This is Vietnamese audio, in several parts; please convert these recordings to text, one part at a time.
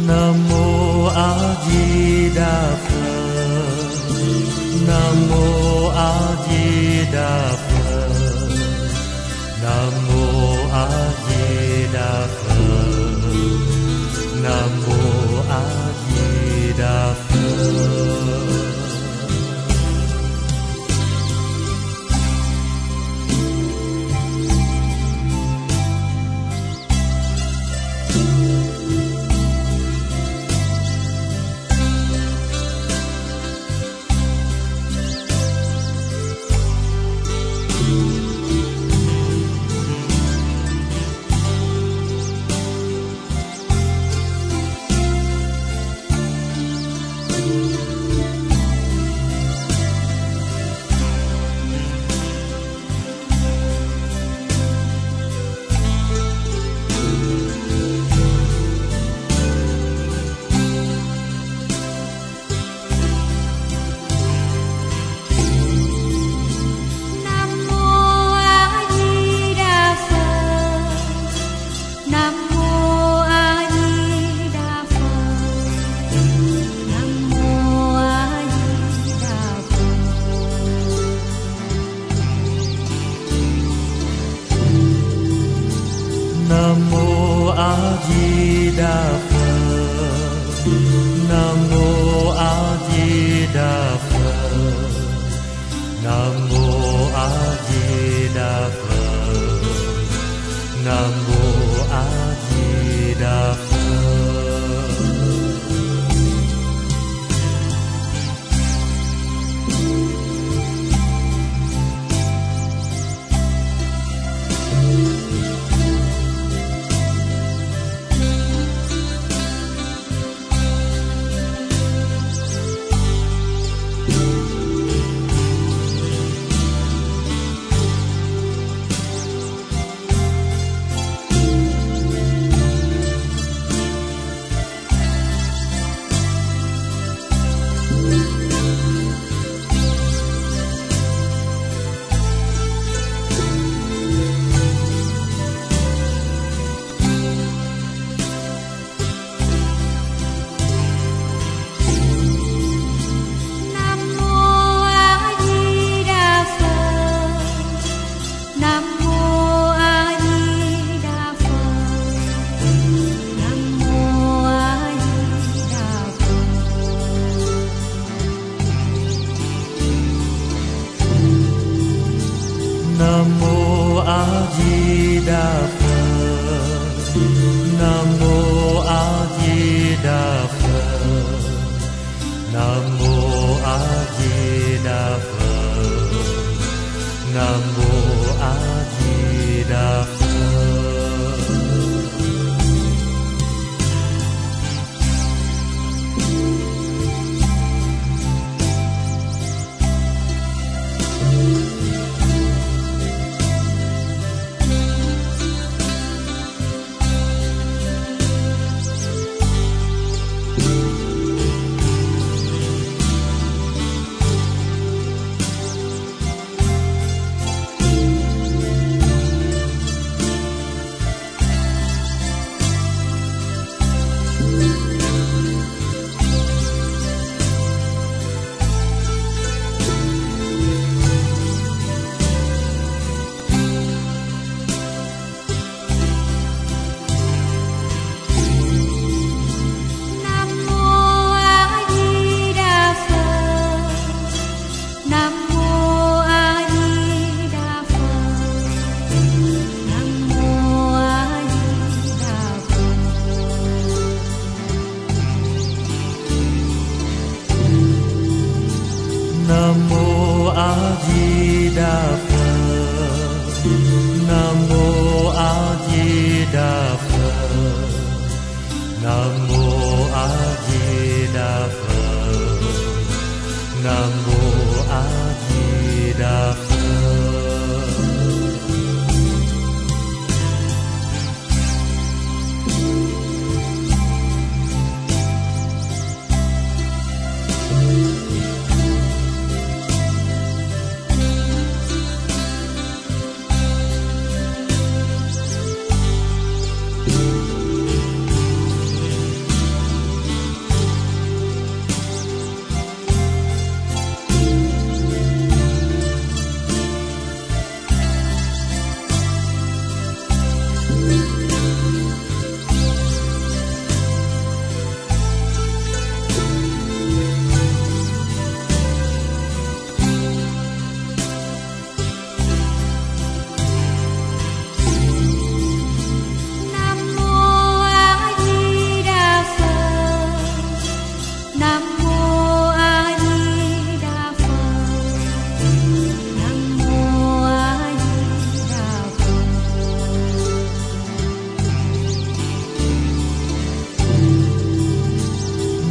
Nam mô A Di Đà Phật. Nam mô A Di Đà Phật. Nam mô A Di Đà Phật. Nam mô A Di Đà Phật. Nam mô A Di Đà Phật. Nam mô A Di Đà Phật. Nam mô A Di Đà Phật. Nam mô A Di Đà Phật. Nam mô A Di Đà Phật. Nam mô A Di Đà Phật. Nam mô A Di Đà Phật. Nam mô A Di Đà Phật. Nam mô A Di Đà Phật. Nam mô A Di Đà Phật. Nam mô A Di Đà Phật. Nam mô A Di Đà Phật.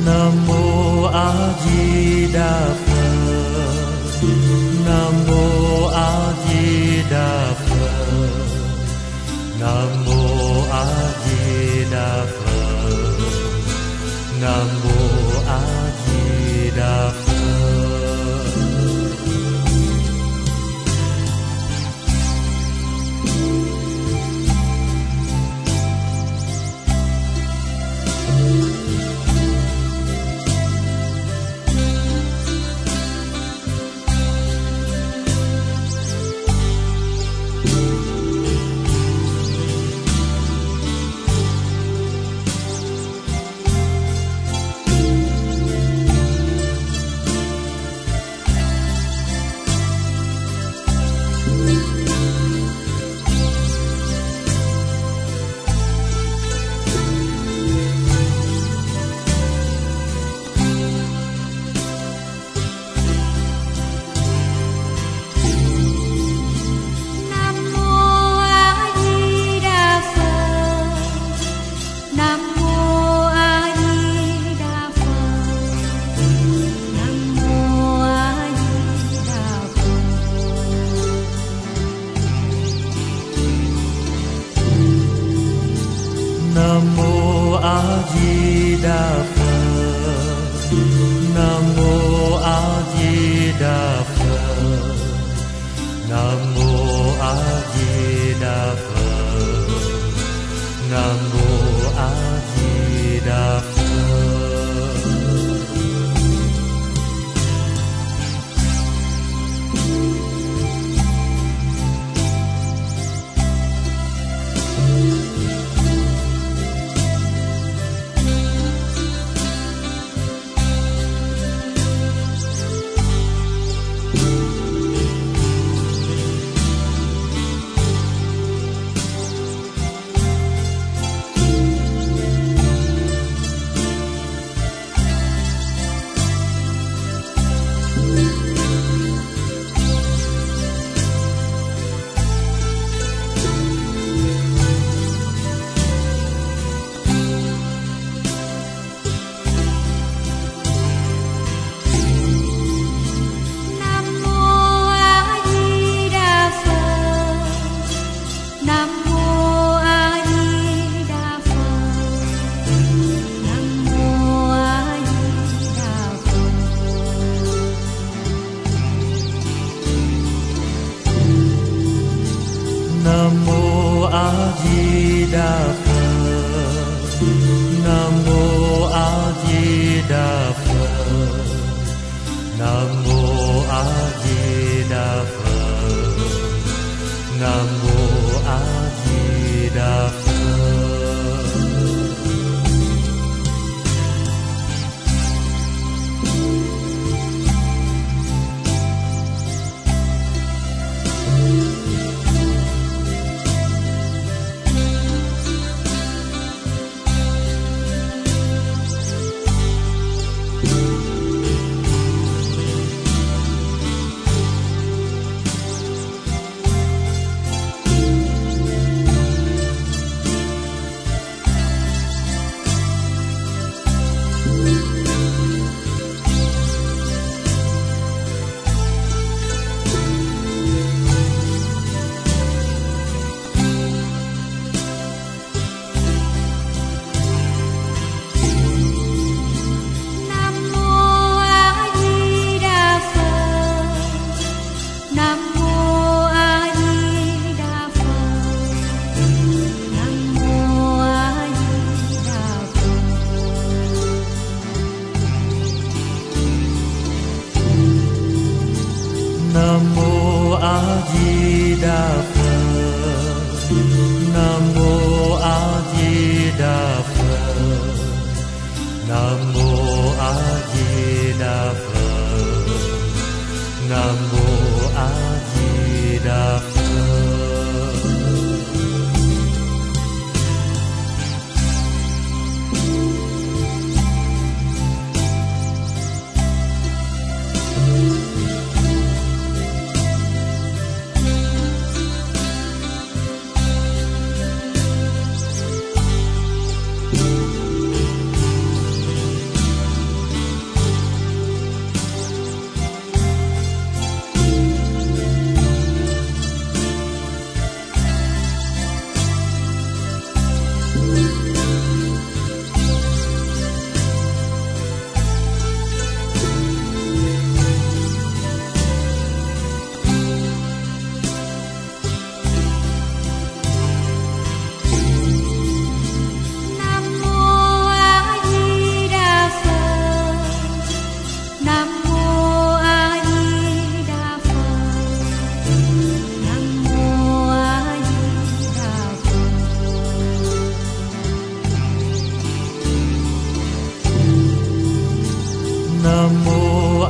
Nam mô A Di Đà Phật. Nam mô A Di Đà Phật. Nam mô A Di Đà Phật. Nam mô A Di Đà Phật. Nam mô A Di Đà Phật. Nam mô A Di Đà Phật. Nam mô A Di Đà Phật. Nam mô A Di Đà Phật. Nam mô A Di Đà Phật. Nam mô A Di Đà Phật. Nam mô A Di Đà Phật. Nam mô A Di Đà Phật. Nam mô A Di Đà Phật. Nam mô A Di Đà Phật. Nam mô A Di Đà Phật. Nam mô A Di Đà Phật.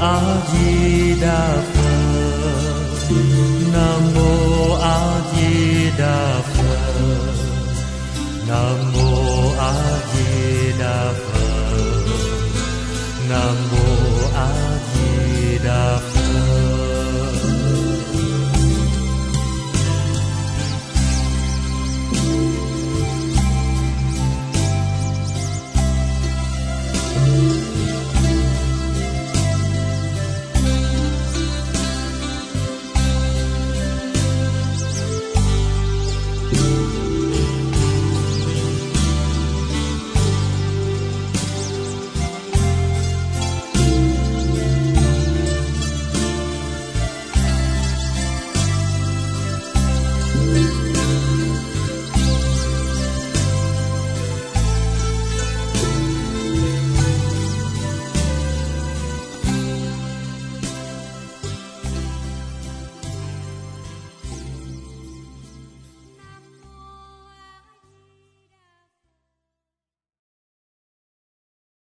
A Di Đà Phật.